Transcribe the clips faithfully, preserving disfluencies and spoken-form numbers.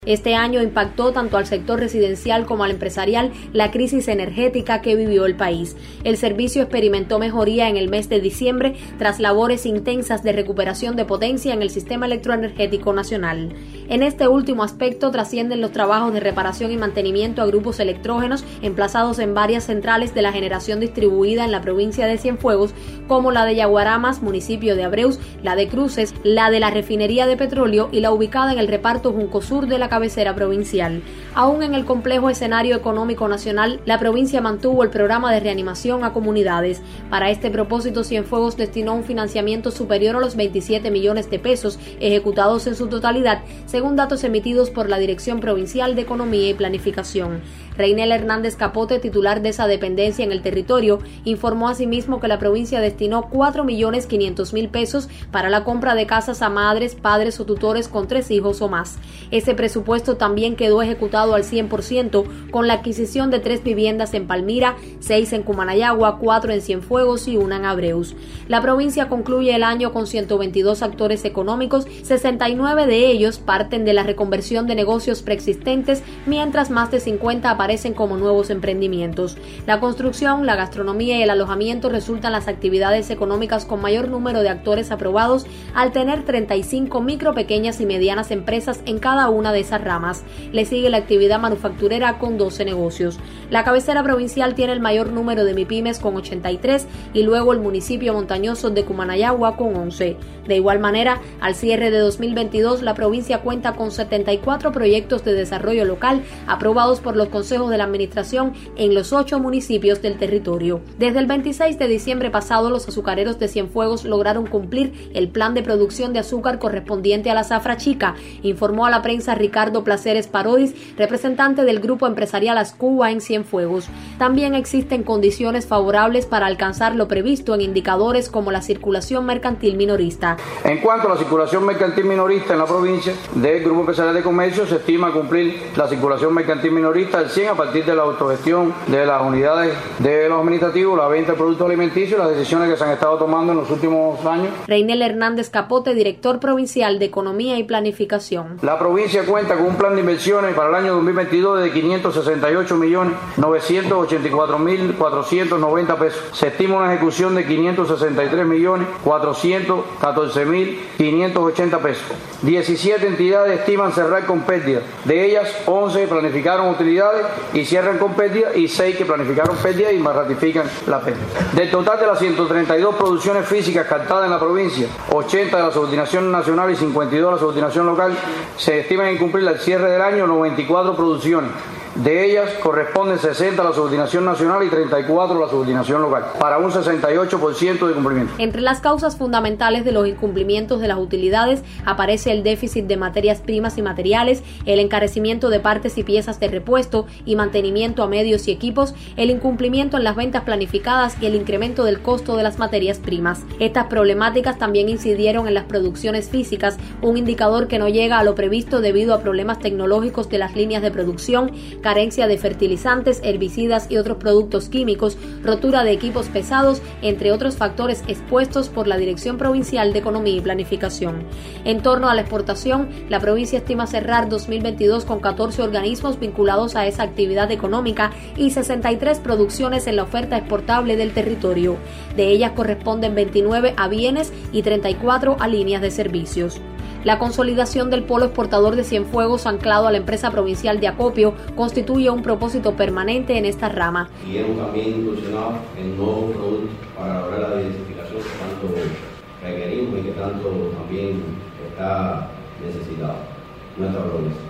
Este año impactó tanto al sector residencial como al empresarial la crisis energética que vivió el país. El servicio experimentó mejoría en el mes de diciembre tras labores intensas de recuperación de potencia en el sistema electroenergético nacional. En este último aspecto trascienden los trabajos de reparación y mantenimiento a grupos electrógenos emplazados en varias centrales de la generación distribuida en la provincia de Cienfuegos, como la de Yaguaramas, municipio de Abreus, la de Cruces, la de la refinería de petróleo y la ubicada en el reparto Junco Sur de la cabecera provincial. Aún en el complejo escenario económico nacional, la provincia mantuvo el programa de reanimación a comunidades. Para este propósito, Cienfuegos destinó un financiamiento superior a los veintisiete millones de pesos, ejecutados en su totalidad, según datos emitidos por la Dirección Provincial de Economía y Planificación. Reynel Hernández Capote, titular de esa dependencia en el territorio, informó asimismo que la provincia destinó cuatro millones quinientos mil pesos para la compra de casas a madres, padres o tutores con tres hijos o más. Ese presupuesto también quedó ejecutado al cien por ciento con la adquisición de tres viviendas en Palmira, seis en Cumanayagua, cuatro en Cienfuegos y una en Abreus. La provincia concluye el año con ciento veintidós actores económicos, sesenta y nueve de ellos parten de la reconversión de negocios preexistentes, mientras más de cincuenta aparecen como nuevos emprendimientos. La construcción, la gastronomía y el alojamiento resultan las actividades económicas con mayor número de actores aprobados, al tener treinta y cinco micro, pequeñas y medianas empresas en cada una de esas ramas. Le sigue la actividad manufacturera con doce negocios. La cabecera provincial tiene el mayor número de MIPYMES con ochenta y tres y luego el municipio montañoso de Cumanayagua con once. De igual manera, al cierre de dos mil veintidós, la provincia cuenta con setenta y cuatro proyectos de desarrollo local aprobados por los consejos de la administración en los ocho municipios del territorio. Desde el veintiséis de diciembre pasado, los azucareros de Cienfuegos lograron cumplir el plan de producción de azúcar correspondiente a la zafra chica, informó a la prensa Ricardo Placeres Parodis, representante del grupo empresarial Ascuba en Cienfuegos. También existen condiciones favorables para alcanzar lo previsto en indicadores como la circulación mercantil minorista. En cuanto a la circulación mercantil minorista en la provincia, del Grupo Empresarial de Comercio se estima cumplir la circulación mercantil minorista al cien a partir de la autogestión de las unidades de los administrativos, la venta de productos alimenticios y las decisiones que se han estado tomando en los últimos años. Reynel Hernández Capote, director provincial de Economía y Planificación. La provincia cuenta con un plan de inversiones para el año dos mil veintidós de quinientos sesenta y ocho millones novecientos ochenta y cuatro mil cuatrocientos noventa pesos. Se estima una ejecución de quinientos sesenta y tres millones cuatrocientos catorce mil quinientos ochenta pesos. diecisiete entidades estiman cerrar con pérdida. De ellas, once planificaron utilidades y cierran con pérdida, y seis que planificaron pérdida y ratifican la pérdida. Del total de las ciento treinta y dos producciones físicas captadas en la provincia, ochenta de la subordinación nacional y cincuenta y dos de la subordinación local, se estiman incumplir al cierre del año noventa y cuatro producciones. De ellas corresponden sesenta a la subordinación nacional y treinta y cuatro a la subordinación local, para un sesenta y ocho por ciento de cumplimiento. Entre las causas fundamentales de los incumplimientos de las utilidades aparece el déficit de materias primas y materiales, el encarecimiento de partes y piezas de repuesto y mantenimiento a medios y equipos, el incumplimiento en las ventas planificadas y el incremento del costo de las materias primas. Estas problemáticas también incidieron en las producciones físicas, un indicador que no llega a lo previsto debido a problemas tecnológicos de las líneas de producción, carencia de fertilizantes, herbicidas y otros productos químicos, rotura de equipos pesados, entre otros factores expuestos por la Dirección Provincial de Economía y Planificación. En torno a la exportación, la provincia estima cerrar dos mil veintidós con catorce organismos vinculados a esa actividad económica y sesenta y tres producciones en la oferta exportable del territorio. De ellas corresponden veintinueve a bienes y treinta y cuatro a líneas de servicios. La consolidación del polo exportador de Cienfuegos anclado a la empresa provincial de acopio constituye un propósito permanente en esta rama. Y hemos también incursionado en nuevos productos para lograr la diversificación que tanto requerimos y que tanto también está necesitado nuestra provincia.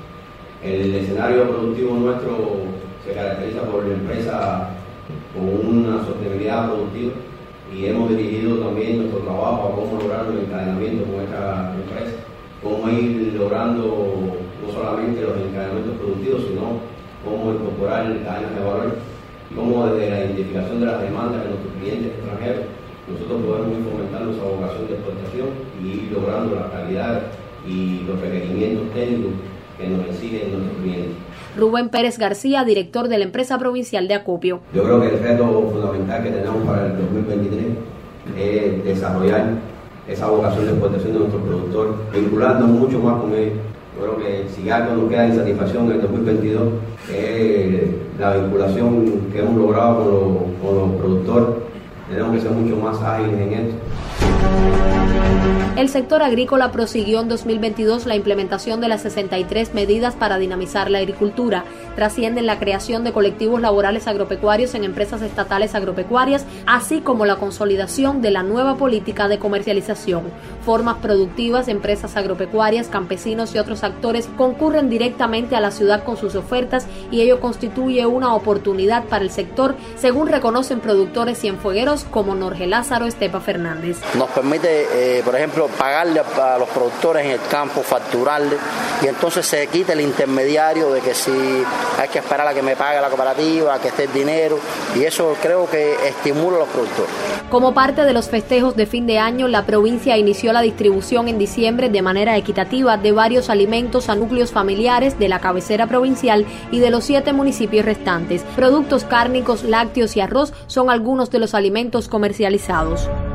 El escenario productivo nuestro se caracteriza por la empresa con una sostenibilidad productiva, y hemos dirigido también nuestro trabajo a cómo lograr el encadenamiento con esta empresa, cómo ir logrando no solamente los encadenamientos productivos, sino cómo incorporar cadenas de valor, y cómo desde la identificación de las demandas de nuestros clientes extranjeros nosotros podemos ir fomentando esa vocación de exportación y ir logrando la calidad y los requerimientos técnicos que nos exigen nuestros clientes. Rubén Pérez García, director de la empresa provincial de acopio. Yo creo que el reto fundamental que tenemos para el dos mil veintitrés es desarrollar esa vocación de exportación de nuestro productor, vinculando mucho más con ellos, Creo que si algo nos queda de insatisfacción en el dos mil veintidós es la vinculación que hemos logrado con los, con los productores. Tenemos que ser mucho más ágiles en esto. El sector agrícola prosiguió en dos mil veintidós la implementación de las sesenta y tres medidas para dinamizar la agricultura. Trascienden la creación de colectivos laborales agropecuarios en empresas estatales agropecuarias, así como la consolidación de la nueva política de comercialización. Formas productivas, empresas agropecuarias, campesinos y otros actores concurren directamente a la ciudad con sus ofertas y ello constituye una oportunidad para el sector, según reconocen productores cienfuegueros como Norge Lázaro Estepa Fernández. Nos permite, eh, por ejemplo, pagarle a, a los productores en el campo, facturarle, y entonces se quita el intermediario de que si hay que esperar a que me pague la cooperativa, a que esté el dinero, y eso creo que estimula a los productores. Como parte de los festejos de fin de año, la provincia inició la distribución en diciembre de manera equitativa de varios alimentos a núcleos familiares de la cabecera provincial y de los siete municipios restantes. Productos cárnicos, lácteos y arroz son algunos de los alimentos comercializados.